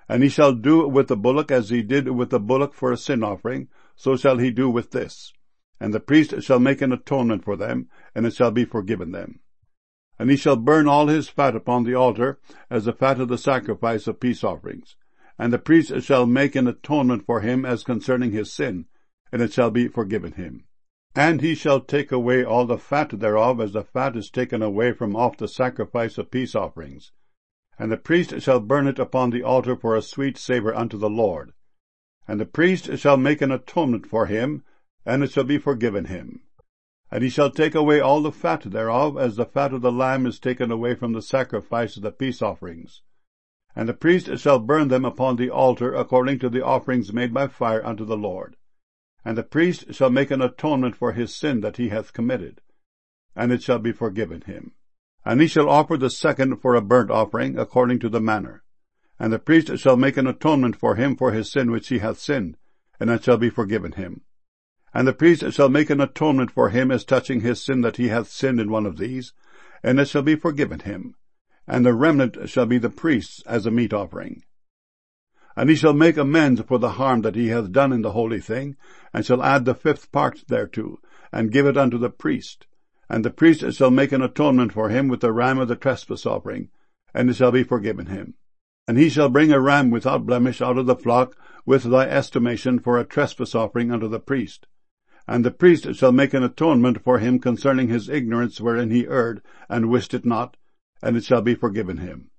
And he shall do with the bullock as he did with the bullock for a sin offering, so shall he do with this. And the priest shall make an atonement for them, and it shall be forgiven them. And he shall burn all his fat upon the altar, as the fat of the sacrifice of peace offerings. And the priest shall make an atonement for him as concerning his sin, and it shall be forgiven him. And he shall take away all the fat thereof, as the fat is taken away from off the sacrifice of peace offerings. And the priest shall burn it upon the altar for a sweet savour unto the Lord. And the priest shall make an atonement for him, and it shall be forgiven him. And he shall take away all the fat thereof, as the fat of the lamb is taken away from the sacrifice of the peace offerings. And the priest shall burn them upon the altar according to the offerings made by fire unto the Lord. And the priest shall make an atonement for his sin that he hath committed, and it shall be forgiven him. And he shall offer the second for a burnt offering according to the manner. And the priest shall make an atonement for him for his sin which he hath sinned, and it shall be forgiven him. And the priest shall make an atonement for him as touching his sin that he hath sinned in one of these, and it shall be forgiven him. And the remnant shall be the priest's as a meat offering. And he shall make amends for the harm that he hath done in the holy thing, and shall add the 5th part thereto, and give it unto the priest. And the priest shall make an atonement for him with the ram of the trespass offering, and it shall be forgiven him. And he shall bring a ram without blemish out of the flock with thy estimation for a trespass offering unto the priest. And the priest shall make an atonement for him concerning his ignorance wherein he erred, and wist it not, and it shall be forgiven him.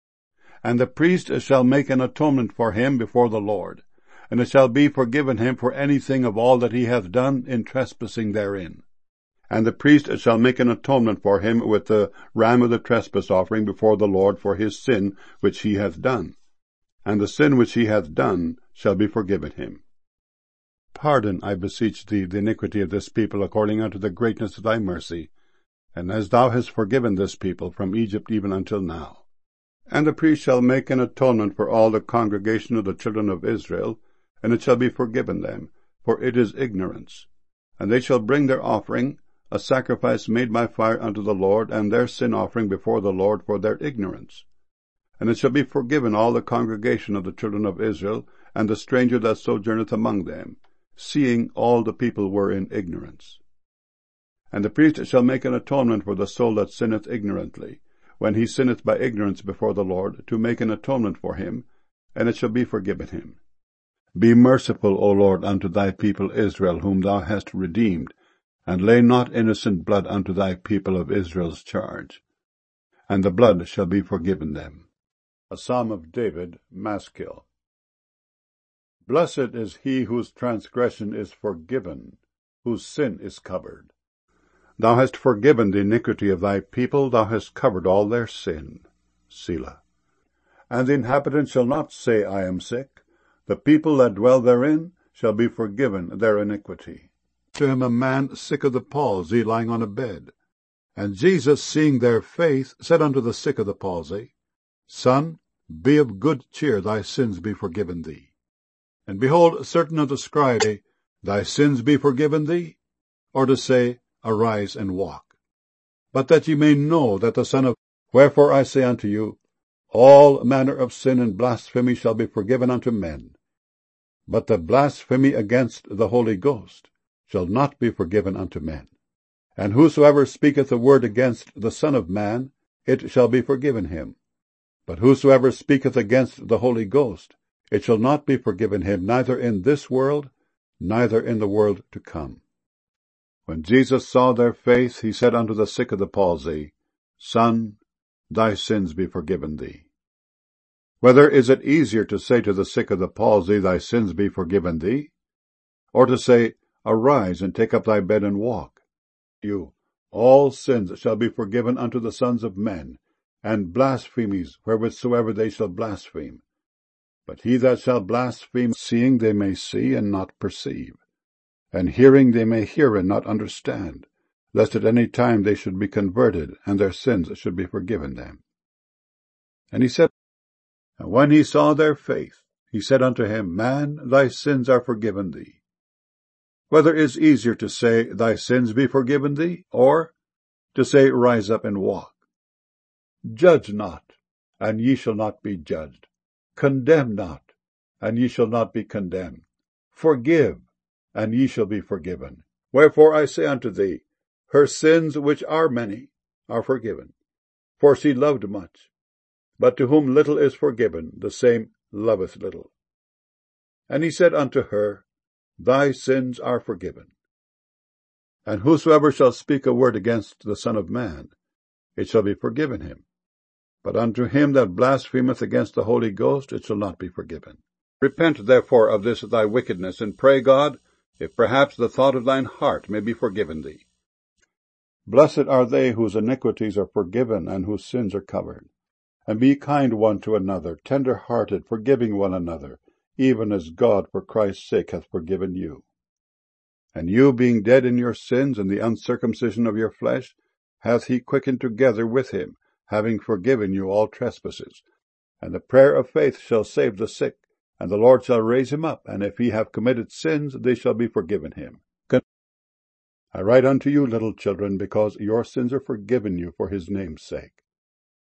And the priest shall make an atonement for him before the Lord, and it shall be forgiven him for anything of all that he hath done in trespassing therein. And the priest shall make an atonement for him with the ram of the trespass offering before the Lord for his sin which he hath done. And the sin which he hath done shall be forgiven him. Pardon, I beseech thee, the iniquity of this people according unto the greatness of thy mercy, and as thou hast forgiven this people from Egypt even until now. And the priest shall make an atonement for all the congregation of the children of Israel, and it shall be forgiven them, for it is ignorance. And they shall bring their offering, a sacrifice made by fire unto the Lord, and their sin offering before the Lord for their ignorance. And it shall be forgiven all the congregation of the children of Israel, and the stranger that sojourneth among them, seeing all the people were in ignorance. And the priest shall make an atonement for the soul that sinneth ignorantly, when he sinneth by ignorance before the Lord, to make an atonement for him, and it shall be forgiven him. Be merciful, O Lord, unto thy people Israel, whom thou hast redeemed, and lay not innocent blood unto thy people of Israel's charge. And the blood shall be forgiven them. A Psalm of David, Maskil. Blessed is he whose transgression is forgiven, whose sin is covered. Thou hast forgiven the iniquity of thy people, thou hast covered all their sin. Selah. And the inhabitants shall not say, I am sick. The people that dwell therein shall be forgiven their iniquity. To him a man sick of the palsy, lying on a bed. And Jesus, seeing their faith, said unto the sick of the palsy, Son, be of good cheer, thy sins be forgiven thee. And behold, certain of the scribes say, Thy sins be forgiven thee, or to say, Arise and walk. But that ye may know that the Son of... Wherefore I say unto you, all manner of sin and blasphemy shall be forgiven unto men, but the blasphemy against the Holy Ghost shall not be forgiven unto men. And whosoever speaketh a word against the Son of Man, it shall be forgiven him. But whosoever speaketh against the Holy Ghost, it shall not be forgiven him, neither in this world, neither in the world to come. When Jesus saw their faith, he said unto the sick of the palsy, Son, thy sins be forgiven thee. Whether is it easier to say to the sick of the palsy, Thy sins be forgiven thee, or to say, Arise and take up thy bed and walk? All sins shall be forgiven unto the sons of men, and blasphemies wherewithsoever they shall blaspheme. But he that shall blaspheme, seeing they may see and not perceive, and hearing they may hear and not understand, lest at any time they should be converted, and their sins should be forgiven them. And he said, And when he saw their faith, he said unto him, Man, thy sins are forgiven thee. Whether is easier to say, Thy sins be forgiven thee, or to say, Rise up and walk? Judge not, and ye shall not be judged. Condemn not, and ye shall not be condemned. Forgive, and ye shall be forgiven. Wherefore I say unto thee, her sins, which are many, are forgiven, for she loved much. But to whom little is forgiven, the same loveth little. And he said unto her, Thy sins are forgiven. And whosoever shall speak a word against the Son of Man, it shall be forgiven him. But unto him that blasphemeth against the Holy Ghost, it shall not be forgiven. Repent therefore of this thy wickedness, and pray God, if perhaps the thought of thine heart may be forgiven thee. Blessed are they whose iniquities are forgiven, and whose sins are covered. And be kind one to another, tender-hearted, forgiving one another, even as God for Christ's sake hath forgiven you. And you, being dead in your sins and the uncircumcision of your flesh, hath he quickened together with him, having forgiven you all trespasses. And the prayer of faith shall save the sick, and the Lord shall raise him up, and if he have committed sins, they shall be forgiven him. I write unto you, little children, because your sins are forgiven you for his name's sake.